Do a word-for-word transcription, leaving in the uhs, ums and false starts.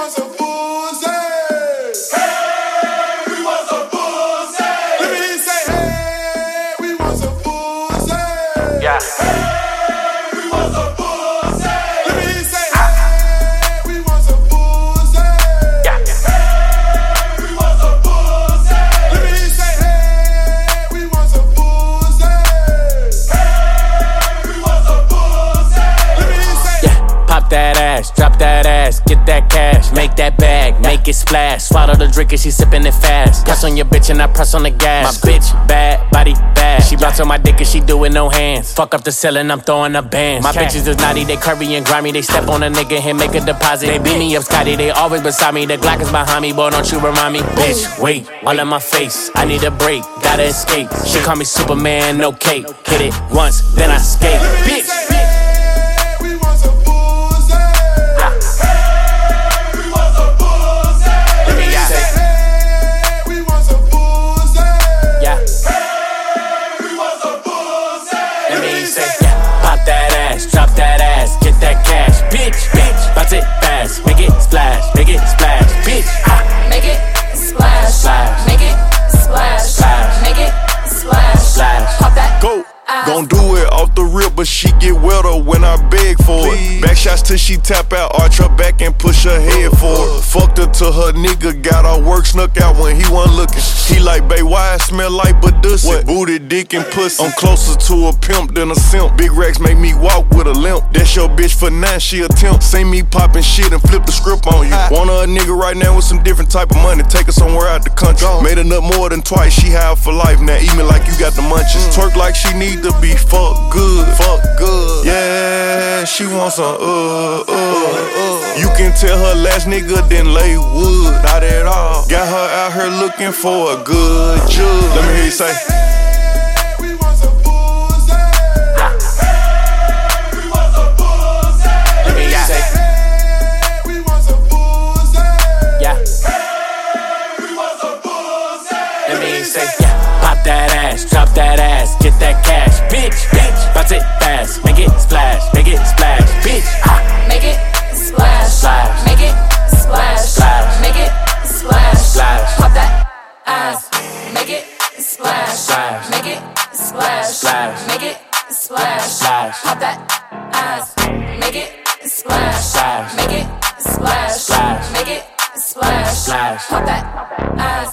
want some pussy. Hey, we want some pussy. Let me hear you say, hey, we want some pussy. Yeah. Hey, we want some pussy. Let me hear you say, hey, we want some pussy. Yeah. Hey, we want some pussy. Let me hear you say, hey, we want some pussy. Hey, we want some pussy. Let me hear you say, Yeah. Pop that ass, drop that ass, get that cash, make that bag, make it splash. Swallow the drink and she sippin' it fast. Press on your bitch and I press on the gas. My bitch bad, body bad. She bounce on my dick and she do it no hands. Fuck up the ceiling, I'm throwing up bands. My bitches is naughty, they curvy and grimy. They step on a nigga and make a deposit. They beat me up, Scotty, they always beside me. The Glock is behind me, boy, don't you remind me. Bitch, wait, all in my face. I need a break, gotta escape. She call me Superman, no cape. Hit it once, then I skate. Bitch, bitch. we want some pussy. Hey, we want some pussy. Let me say, Hey, we want some pussy. yeah. Hey, we want some pussy. Let me say, yeah. Pop that ass, drop that ass, get that cash. Bitch, bitch, bounce it fast, make it splash, make it splash. Bitch, ha, Make it splash, Splash. make it splash, Splash. make it splash, Splash. pop that. Go. ass. Gon' do it off the rip, but she get wetter when I beg for it. Back shots till she tap out, arch her back and push her head forward. Fucked her till her nigga got her work snuck out when he wasn't looking. He like, babe, why I smell like Badussy? Booty, dick, and pussy. I'm closer to a pimp than a simp. Big racks make me walk with a limp. That's your bitch for nine, she a temp. See me poppin' shit and flip the script on you. Want her a nigga right now with some different type of money. Take her somewhere out the country. Made her nut more than twice, she high for life. Now eat me like you got the munchies. Twerk like she need to be fucked good, fuck good. Yeah, she wants some uh, uh, uh. You can tell her last nigga didn't lay wood, not at all. Got her out here looking for a good judge. Let me hear you say, Hey, we want some pussy. Hey, we want some pussy. let me say, Hey, we want some pussy. yeah. Hey, we want some pussy. Let me say, yeah. Pop that ass, drop that ass, get that cash. Bitch, bitch, bounce it fast, make it splash, make it splash. Bitch, ha, Make it splash, Splash. make it splash, Splash. make it splash, Splash. pop that ass. Make it splash, Splash. make it splash, Splash. make it splash, Splash. pop that ass. Make it splash, Splash. make it splash, Splash. make it splash, Splash. pop that ass.